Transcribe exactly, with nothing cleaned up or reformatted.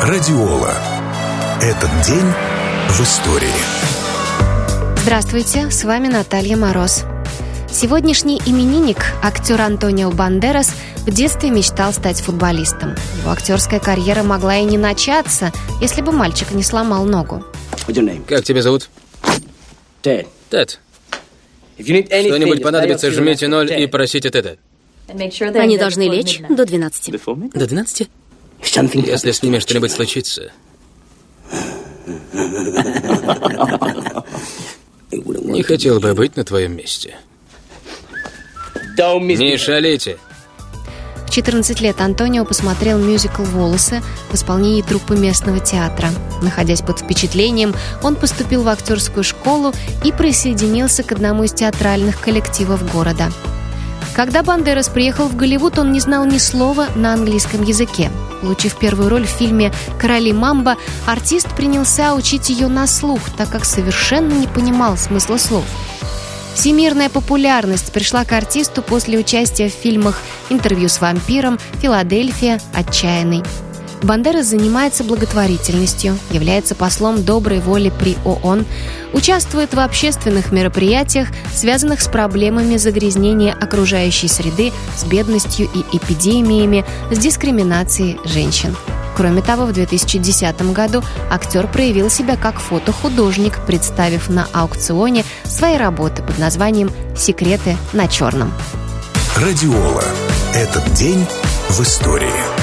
Радиола. Этот день в истории. Здравствуйте, с вами Наталья Мороз. Сегодняшний именинник, актер Антонио Бандерас, в детстве мечтал стать футболистом. Его актерская карьера могла и не начаться, если бы мальчик не сломал ногу. Как тебя зовут? Тед. Тед. Что-нибудь понадобится, жмите ноль и просите Теда. Они должны лечь до двенадцати. До двенадцати? Если с ними что-нибудь случится... Не хотел бы быть на твоем месте. Не шалите. В четырнадцать лет Антонио посмотрел мюзикл «Волосы» в исполнении труппы местного театра. Находясь под впечатлением, он поступил в актерскую школу и присоединился к одному из театральных коллективов города. Когда Бандерас приехал в Голливуд, он не знал ни слова на английском языке. Получив первую роль в фильме «Короли Мамбо», артист принялся учить ее на слух, так как совершенно не понимал смысла слов. Всемирная популярность пришла к артисту после участия в фильмах «Интервью с вампиром», «Филадельфия», «Отчаянный». Бандерас занимается благотворительностью, является послом доброй воли при ООН, участвует в общественных мероприятиях, связанных с проблемами загрязнения окружающей среды, с бедностью и эпидемиями, с дискриминацией женщин. Кроме того, в две тысячи десятом году актер проявил себя как фотохудожник, представив на аукционе свои работы под названием «Секреты на черном». Радиола. Этот день в истории.